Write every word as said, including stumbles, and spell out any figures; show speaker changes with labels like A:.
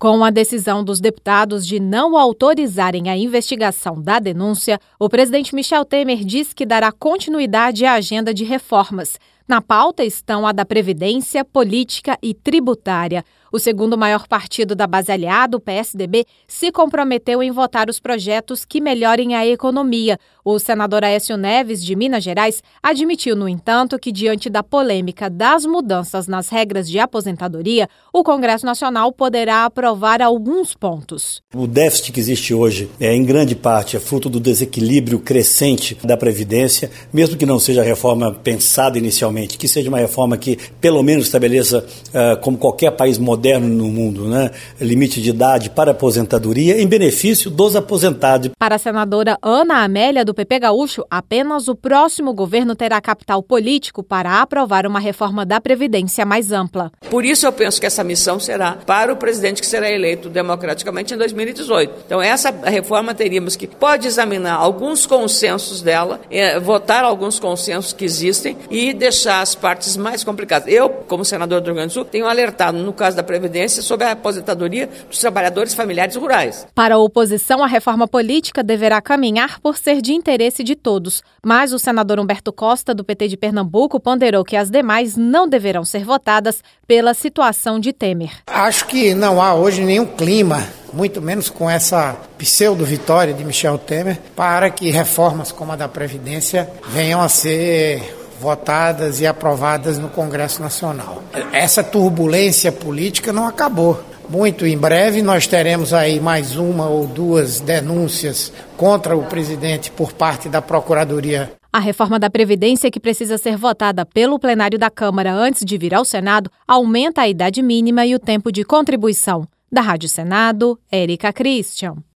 A: Com a decisão dos deputados de não autorizarem a investigação da denúncia, o presidente Michel Temer diz que dará continuidade à agenda de reformas. Na pauta estão a da Previdência, Política e Tributária. O segundo maior partido da base aliada, o P S D B, se comprometeu em votar os projetos que melhorem a economia. O senador Aécio Neves, de Minas Gerais, admitiu, no entanto, que diante da polêmica das mudanças nas regras de aposentadoria, o Congresso Nacional poderá aprovar alguns pontos.
B: O déficit que existe hoje, é, em grande parte, é fruto do desequilíbrio crescente da Previdência, mesmo que não seja a reforma pensada inicialmente, que seja uma reforma que, pelo menos, estabeleça, uh, como qualquer país moderno no mundo, né, limite de idade para aposentadoria em benefício dos aposentados.
A: Para a senadora Ana Amélia, do P P Gaúcho, apenas o próximo governo terá capital político para aprovar uma reforma da Previdência mais ampla.
C: Por isso eu penso que essa missão será para o presidente que será eleito democraticamente em dois mil e dezoito. Então essa reforma teríamos que pode examinar alguns consensos dela, é, votar alguns consensos que existem e deixar as partes mais complicadas. Eu, como senador do Rio Grande do Sul, tenho alertado no caso da Previdência sobre a aposentadoria dos trabalhadores familiares rurais.
A: Para a oposição, a reforma política deverá caminhar por ser de interesse de todos, mas o senador Humberto Costa, do P T de Pernambuco, ponderou que as demais não deverão ser votadas pela situação de Temer.
D: Acho que não há hoje nenhum clima, muito menos com essa pseudo-vitória de Michel Temer, para que reformas como a da Previdência venham a ser votadas e aprovadas no Congresso Nacional. Essa turbulência política não acabou. Muito em breve nós teremos aí mais uma ou duas denúncias contra o presidente por parte da Procuradoria.
A: A reforma da Previdência, que precisa ser votada pelo plenário da Câmara antes de vir ao Senado, aumenta a idade mínima e o tempo de contribuição. Da Rádio Senado, Érica Christian.